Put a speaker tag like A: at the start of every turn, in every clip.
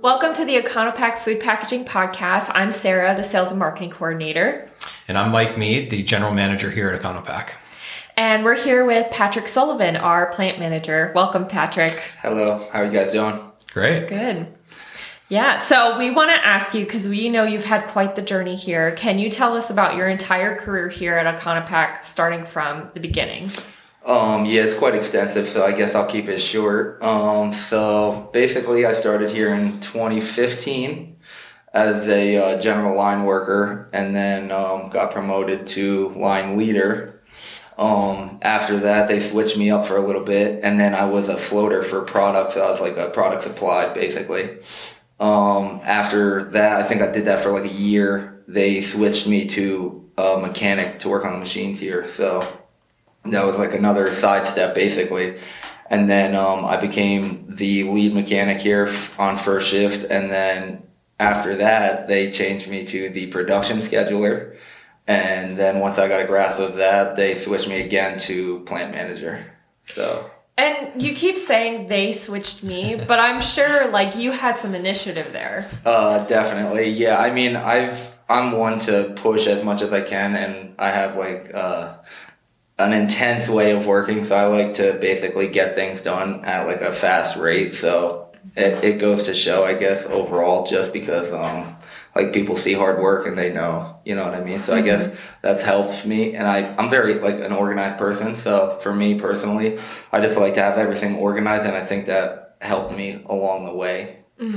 A: Welcome to the Econopak Food Packaging Podcast. I'm Sarah, the Sales and Marketing Coordinator.
B: And I'm Mike Mead, the General Manager here at Econopak.
A: And we're here with Patrick Sullivan, our Plant Manager. Welcome, Patrick.
C: Hello. How are you guys doing?
B: Great.
A: Good. Yeah, so we want to ask you, because we know you've had quite the journey here. Can you tell us about your entire career here at Econopak, starting from the beginning?
C: Yeah, it's quite extensive, so I guess I'll keep it short. So basically, I started here in 2015 as a general line worker, and then got promoted to line leader. After that, they switched me up for a little bit, and then I was a floater for products. So I was like a product supply, basically. After that, I think I did that for like a year. They switched me to a mechanic to work on the machines here, so that was like another side step, basically. And then I became the lead mechanic here on first shift. And then after that, they changed me to the production scheduler. And then once I got a grasp of that, they switched me again to plant manager. So.
A: And you keep saying they switched me, but I'm sure like you had some initiative there.
C: Definitely. Yeah. I mean, I'm one to push as much as I can, and I have like, an intense way of working, so I like to basically get things done at like a fast rate. So it goes to show, I guess, overall, just because like people see hard work and they know, you know what I mean? So I guess that's helped me, and I'm very like an organized person. So for me personally, I just like to have everything organized, and I think that helped me along the way.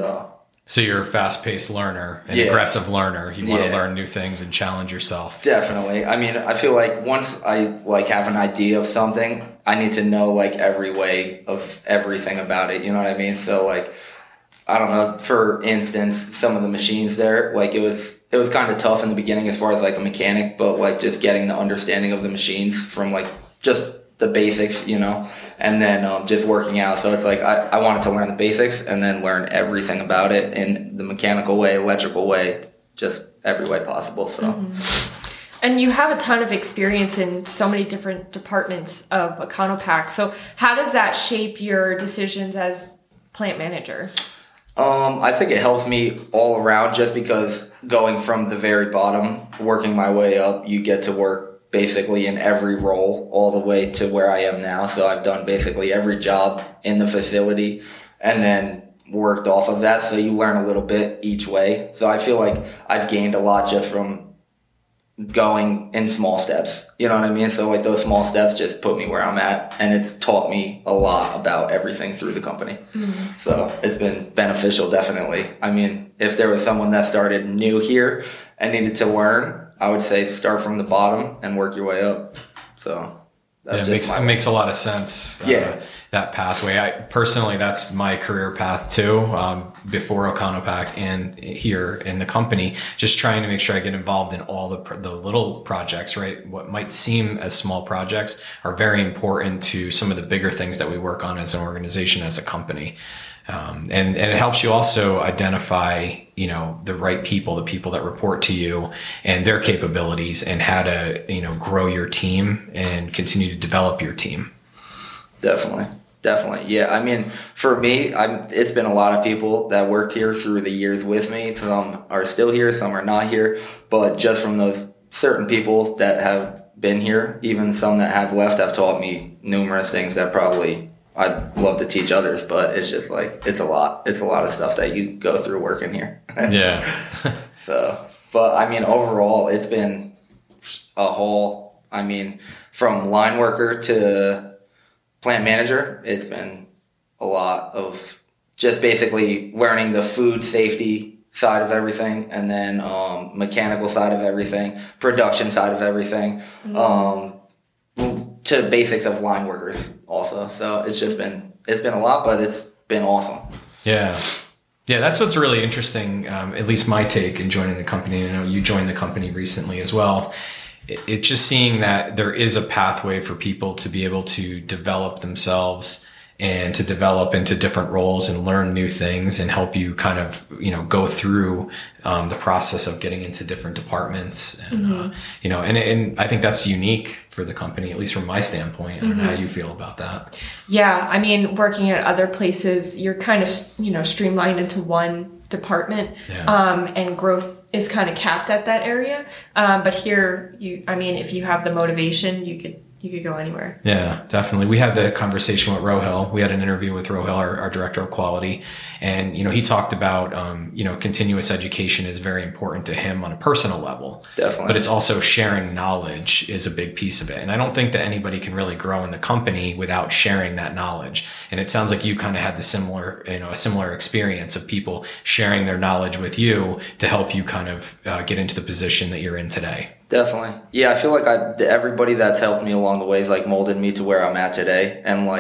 B: So you're a fast-paced learner, an aggressive learner. You want to learn new things and challenge yourself.
C: Definitely. I mean, I feel like once I like have an idea of something, I need to know like every way of everything about it. You know what I mean? So like, I don't know, for instance, some of the machines there, like it was kind of tough in the beginning as far as like a mechanic, but like just getting the understanding of the machines from like just the basics, you know, and then just working out. So it's like I wanted to learn the basics and then learn everything about it in the mechanical way, electrical way, just every way possible. So,
A: And you have a ton of experience in so many different departments of Econopak. So how does that shape your decisions as plant manager?
C: I think it helps me all around, just because going from the very bottom, working my way up, you get to work basically in every role all the way to where I am now. So I've done basically every job in the facility and then worked off of that. So you learn a little bit each way. So I feel like I've gained a lot just from going in small steps. You know what I mean? So like those small steps just put me where I'm at, and it's taught me a lot about everything through the company. So it's been beneficial, definitely. I mean, if there was someone that started new here and needed to learn, I would say start from the bottom and work your way up. So that's
B: it makes a lot of sense. That pathway. Personally, that's my career path too. Before Econopak and here in the company, just trying to make sure I get involved in all the little projects. Right, what might seem as small projects are very important to some of the bigger things that we work on as an organization, as a company. And it helps you also identify, you know, the right people, the people that report to you and their capabilities, and how to, you know, grow your team and continue to develop your team.
C: Definitely. Yeah. I mean, for me, it's been a lot of people that worked here through the years with me. Some are still here, some are not here, but just from those certain people that have been here, even some that have left, have taught me numerous things that probably I'd love to teach others, but it's just like, it's a lot of stuff that you go through working here.
B: Yeah.
C: So, but I mean, overall, it's been a whole, I mean, from line worker to plant manager, it's been a lot of just basically learning the food safety side of everything, and then mechanical side of everything, production side of everything, to basics of line workers also. So it's been a lot, but it's been awesome.
B: Yeah, that's what's really interesting, at least my take in joining the company. I know you joined the company recently as well. It's just seeing that there is a pathway for people to be able to develop themselves and to develop into different roles and learn new things and help you kind of, go through the process of getting into different departments. And, and I think that's unique for the company, at least from my standpoint. I don't know how you feel about that.
A: Yeah. I mean, working at other places, you're kind of, streamlined into one department, and growth is kind of capped at that area. But here, if you have the motivation, you could go anywhere.
B: Yeah, definitely. We had the conversation with Rohil. We had an interview with Rohil, our director of quality. And, he talked about, continuous education is very important to him on a personal level.
C: Definitely.
B: But it's also sharing knowledge is a big piece of it. And I don't think that anybody can really grow in the company without sharing that knowledge. And it sounds like you kind of had a similar experience of people sharing their knowledge with you to help you kind of get into the position that you're in today.
C: Definitely. Yeah, I feel like everybody that's helped me along the way has molded me to where I'm at today. And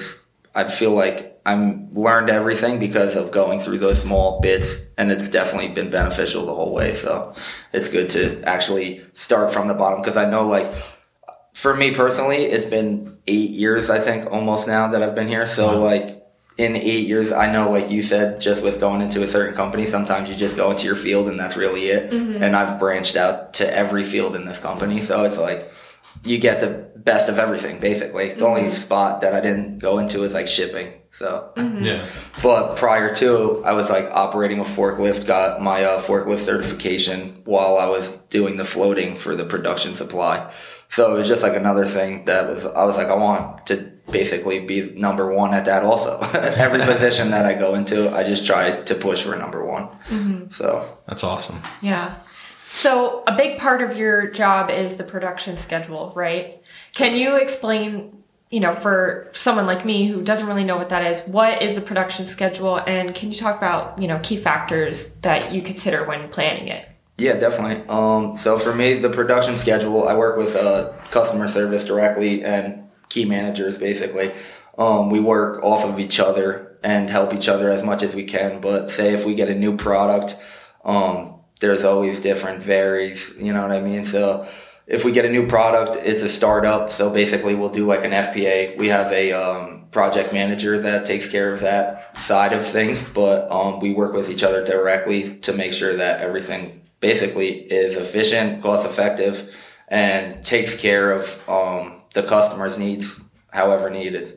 C: I feel like I'm learned everything because of going through those small bits, and it's definitely been beneficial the whole way. So it's good to actually start from the bottom, because I know for me personally, it's been 8 years, I think, almost now that I've been here. So in 8 years, I know, like you said, just with going into a certain company, sometimes you just go into your field and that's really it. Mm-hmm. And I've branched out to every field in this company. So it's you get the best of everything, basically. The only spot that I didn't go into is shipping. So,
B: yeah.
C: But prior to, I was operating a forklift, got my forklift certification while I was doing the floating for the production supply. So it was just another thing I want to basically be number one at that also. Every position that I go into, I just try to push for number one. Mm-hmm. So
B: that's awesome.
A: Yeah. So a big part of your job is the production schedule, right? Can you explain, for someone like me who doesn't really know what that is, what is the production schedule? And can you talk about, key factors that you consider when planning it?
C: Yeah, definitely. So for me, the production schedule, I work with customer service directly and key managers, basically. We work off of each other and help each other as much as we can. But say if we get a new product, there's always different varies, you know what I mean? So if we get a new product, it's a startup. So basically we'll do an FPA. We have a project manager that takes care of that side of things, but we work with each other directly to make sure that everything basically is efficient, cost effective, and takes care of the customer's needs however needed.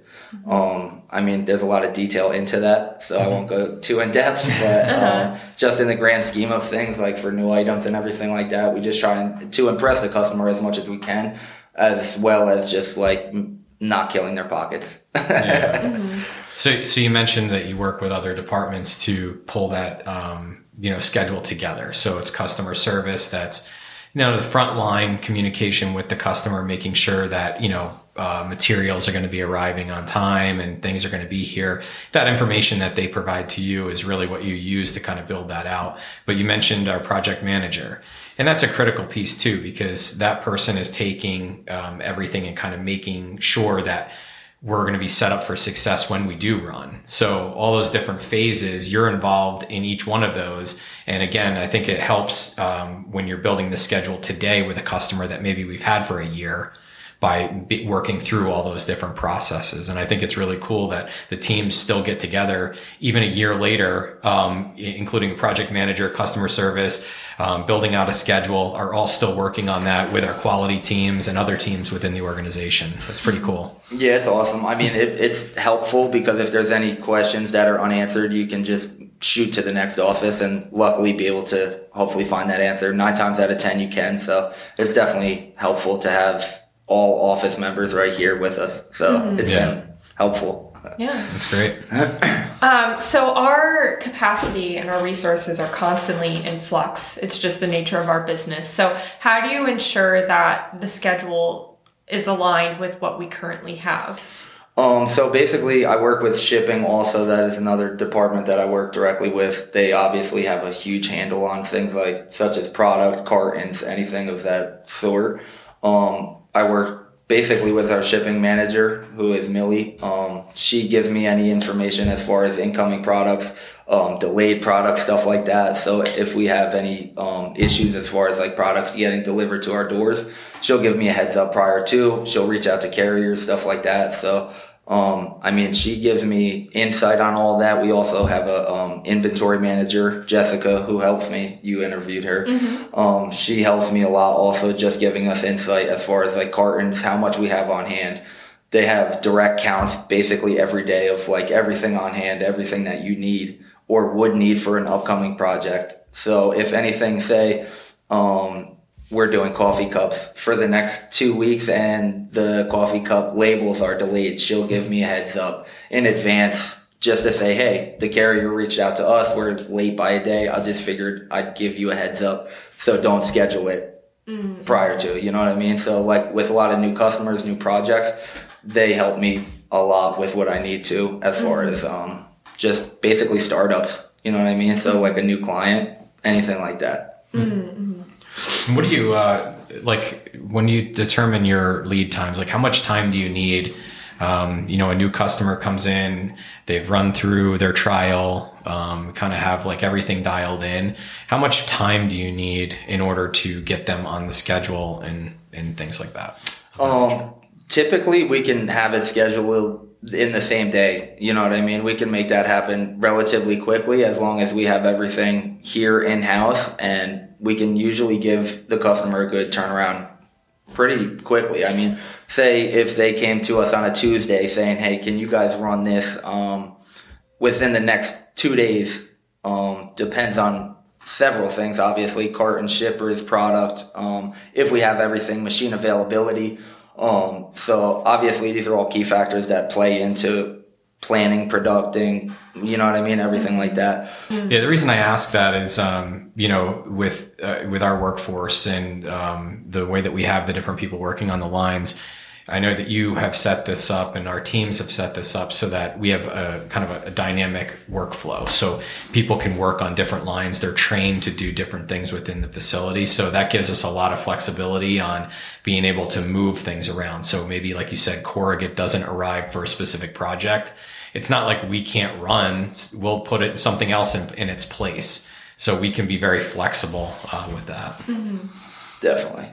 C: There's a lot of detail into that, so I won't go too in depth, but just in the grand scheme of things, for new items and everything like that, we just try to impress the customer as much as we can, as well as just not killing their pockets. Yeah.
B: So you mentioned that you work with other departments to pull that, schedule together. So it's customer service, that's, the front line communication with the customer, making sure that, materials are going to be arriving on time and things are going to be here. That information that they provide to you is really what you use to kind of build that out. But you mentioned our project manager, and that's a critical piece too, because that person is taking everything and kind of making sure that we're going to be set up for success when we do run. So all those different phases, you're involved in each one of those. And again, I think it helps when you're building the schedule today with a customer that maybe we've had for a year, by working through all those different processes. And I think it's really cool that the teams still get together even a year later, including a project manager, customer service, building out a schedule, are all still working on that with our quality teams and other teams within the organization. That's pretty cool.
C: Yeah, it's awesome. It's helpful because if there's any questions that are unanswered, you can just shoot to the next office and luckily be able to hopefully find that answer. 9 times out of 10 you can. So it's definitely helpful to have all office members right here with us. So it's been helpful.
A: Yeah.
B: That's great.
A: So our capacity and our resources are constantly in flux. It's just the nature of our business. So how do you ensure that the schedule is aligned with what we currently have?
C: So basically I work with shipping also. That is another department that I work directly with. They obviously have a huge handle on things such as product, cartons, anything of that sort. I work basically with our shipping manager, who is Millie. She gives me any information as far as incoming products, delayed products, stuff like that. So if we have any issues as far as products getting delivered to our doors, she'll give me a heads up prior to. She'll reach out to carriers, stuff like that. So I mean, she gives me insight on all that. We also have a inventory manager, Jessica, who helps me. You interviewed her. Mm-hmm. She helps me a lot, also just giving us insight as far as like cartons, how much we have on hand. They have direct counts basically every day of like everything on hand, everything that you need or would need for an upcoming project. So if anything, say, we're doing coffee cups for the next 2 weeks and the coffee cup labels are delayed, she'll give me a heads up in advance just to say, hey, the carrier reached out to us, we're late by a day. I just figured I'd give you a heads up, so don't schedule it prior to, you know what I mean? So like with a lot of new customers, new projects, they help me a lot with what I need to as far as just basically startups, you know what I mean? So like a new client, anything like that.
B: What do you like when you determine your lead times? Like, how much time do you need? A new customer comes in, they've run through their trial, kind of have like everything dialed in. How much time do you need in order to get them on the schedule and things like that?
C: Typically, we can have it scheduled in the same day. You know what I mean? We can make that happen relatively quickly as long as we have everything here in-house, and we can usually give the customer a good turnaround pretty quickly. I mean, say if they came to us on a Tuesday saying, hey, can you guys run this within the next 2 days? Depends on several things, obviously, carton, shippers, product, if we have everything, machine availability. So obviously these are all key factors that play into planning, producting, you know what I mean? Everything like that.
B: Yeah. The reason I ask that is, with our workforce and, the way that we have the different people working on the lines, I know that you have set this up and our teams have set this up so that we have a kind of a dynamic workflow. So people can work on different lines. They're trained to do different things within the facility. So that gives us a lot of flexibility on being able to move things around. So maybe, like you said, corrugate doesn't arrive for a specific project. It's not like we can't run. We'll put it something else in its place. So we can be very flexible with that.
A: Mm-hmm.
C: Definitely.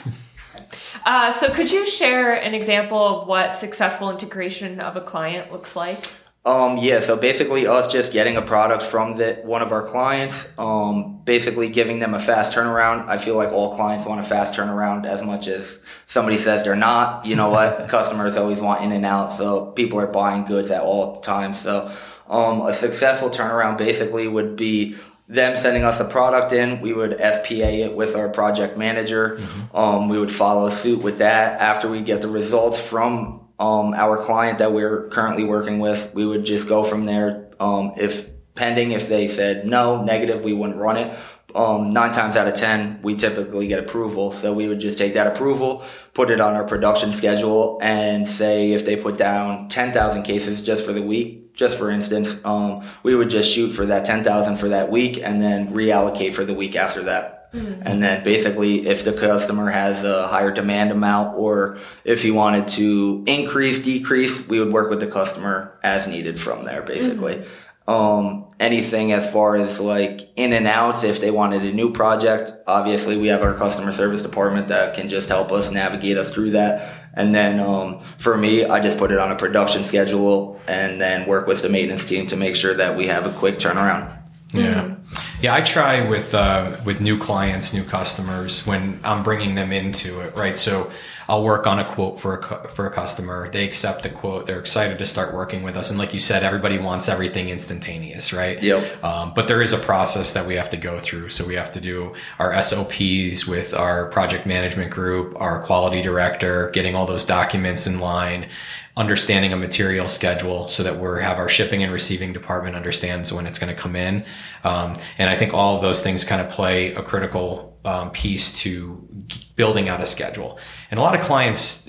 A: So could you share an example of what successful integration of a client looks like?
C: Yeah, so basically us just getting a product from one of our clients, basically giving them a fast turnaround. I feel like all clients want a fast turnaround as much as somebody says they're not. You know what? Customers always want in and out, so people are buying goods at all times. So a successful turnaround basically would be them sending us a product in. We would FPA it with our project manager. Mm-hmm. We would follow suit with that. After we get the results from our client that we're currently working with, we would just go from there. If they said no, negative, we wouldn't run it. 9 times out of 10, we typically get approval. So we would just take that approval, put it on our production schedule, and say if they put down 10,000 cases just for the week, just for instance, we would just shoot for that 10,000 for that week and then reallocate for the week after that. Mm-hmm. And then basically if the customer has a higher demand amount or if he wanted to increase, decrease, we would work with the customer as needed from there, basically. Mm-hmm. Anything as far as like in and outs, if they wanted a new project, obviously we have our customer service department that can just help us navigate us through that. And then for me, I just put it on a production schedule and then work with the maintenance team to make sure that we have a quick turnaround.
B: Yeah. Yeah, I try with new clients, new customers when I'm bringing them into it, right? So I'll work on a quote for a customer. They accept the quote. They're excited to start working with us. And like you said, everybody wants everything instantaneous, right?
C: Yep.
B: But there is a process that we have to go through. So we have to do our SOPs with our project management group, our quality director, getting all those documents in line, understanding a material schedule so that we have our shipping and receiving department understands when it's going to come in. And I think all of those things kind of play a critical piece to building out a schedule. And a lot of clients,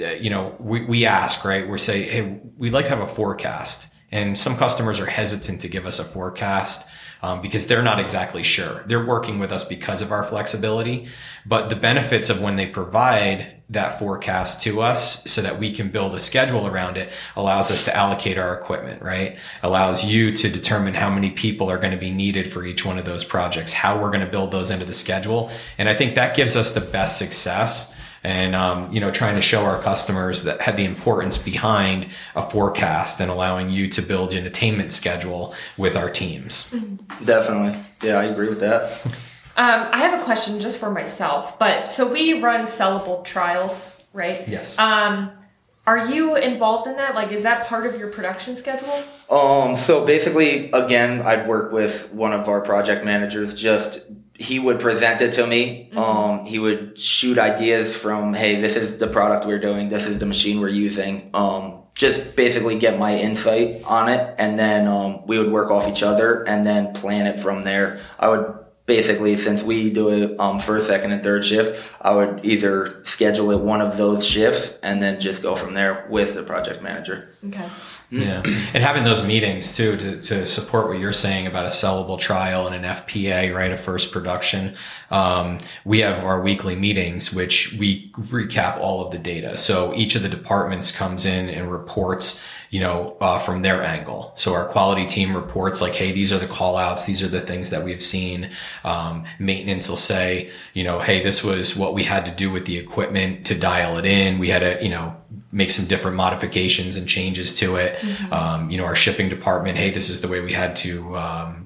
B: we ask, right? We say, hey, we'd like to have a forecast. And some customers are hesitant to give us a forecast because they're not exactly sure. They're working with us because of our flexibility. But the benefits of when they provide that forecast to us so that we can build a schedule around it allows us to allocate our equipment, right? Allows you to determine how many people are going to be needed for each one of those projects, how we're going to build those into the schedule. And I think that gives us the best success and, trying to show our customers that had the importance behind a forecast and allowing you to build an attainment schedule with our teams.
C: Definitely. Yeah, I agree with that.
A: I have a question just for myself, but so we run sellable trials, right?
B: Yes.
A: Are you involved in that? Like, is that part of your production schedule?
C: So basically, again, I'd work with one of our project managers. He would present it to me. Mm-hmm. He would shoot ideas from, hey, this is the product we're doing. This is the machine we're using. Just basically get my insight on it. And then we would work off each other and then plan it from there. I would basically, since we do it first, second, and third shift, I would either schedule it one of those shifts and then just go from there with the project manager.
A: Okay.
B: Yeah. And having those meetings too to support what you're saying about a sellable trial and an FPA, right? A first production. We have our weekly meetings, which we recap all of the data. So each of the departments comes in and reports, from their angle. So our quality team reports like, hey, these are the call outs. These are the things that we've seen. Maintenance will say, hey, this was what we had to do with the equipment to dial it in. We had to, make some different modifications and changes to it. Mm-hmm. Our shipping department, hey, this is the way we had to,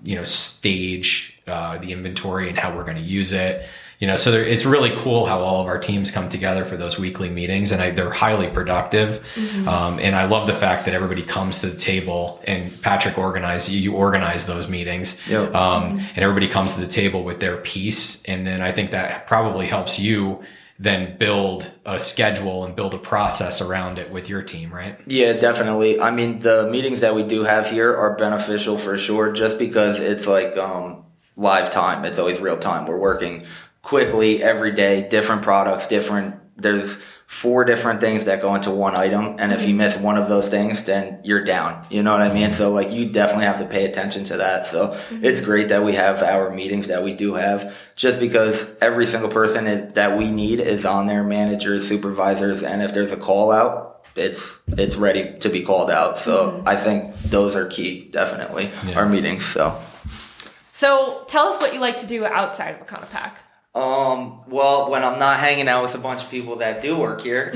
B: stage the inventory and how we're going to use it. So it's really cool how all of our teams come together for those weekly meetings, and they're highly productive. Mm-hmm. And I love the fact that everybody comes to the table, and Patrick you organize those meetings.
C: Yep.
B: And everybody comes to the table with their piece. And then I think that probably helps you then build a schedule and build a process around it with your team, right?
C: Yeah, definitely. I mean, the meetings that we do have here are beneficial for sure, just because it's like live time. It's always real time. We're working quickly every day, different products, there's 4 different things that go into one item. And if you miss one of those things, then you're down. You know what I mean? So like, you definitely have to pay attention to that. So it's great that we have our meetings that we do have, just because every single person that we need is on there, managers, supervisors. And if there's a call out, it's ready to be called out. So I think those are key, definitely, our meetings.
A: So tell us what you like to do outside of Econopak.
C: Well, when I'm not hanging out with a bunch of people that do work here,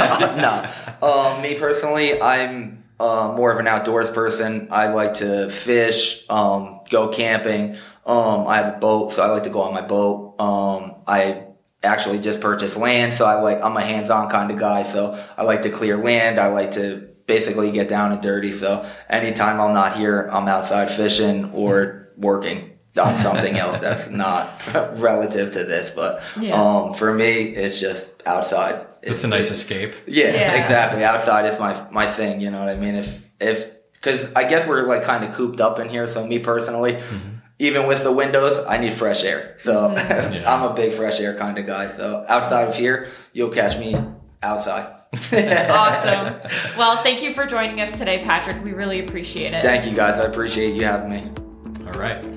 C: no. Me personally, I'm more of an outdoors person. I like to fish, go camping. I have a boat, so I like to go on my boat. I actually just purchased land, so I'm a hands-on kind of guy, so I like to clear land. I like to basically get down and dirty. So anytime I'm not here, I'm outside fishing or working on something else that's not relative to this, but for me, it's just outside.
B: It's a nice escape.
C: Yeah, exactly. Outside is my thing. You know what I mean? Because I guess we're like kind of cooped up in here. So me personally, even with the windows, I need fresh air. So I'm a big fresh air kind of guy. So outside of here, you'll catch me outside.
A: Awesome. Well, thank you for joining us today, Patrick. We really appreciate it.
C: Thank you, guys. I appreciate you having me.
B: All right.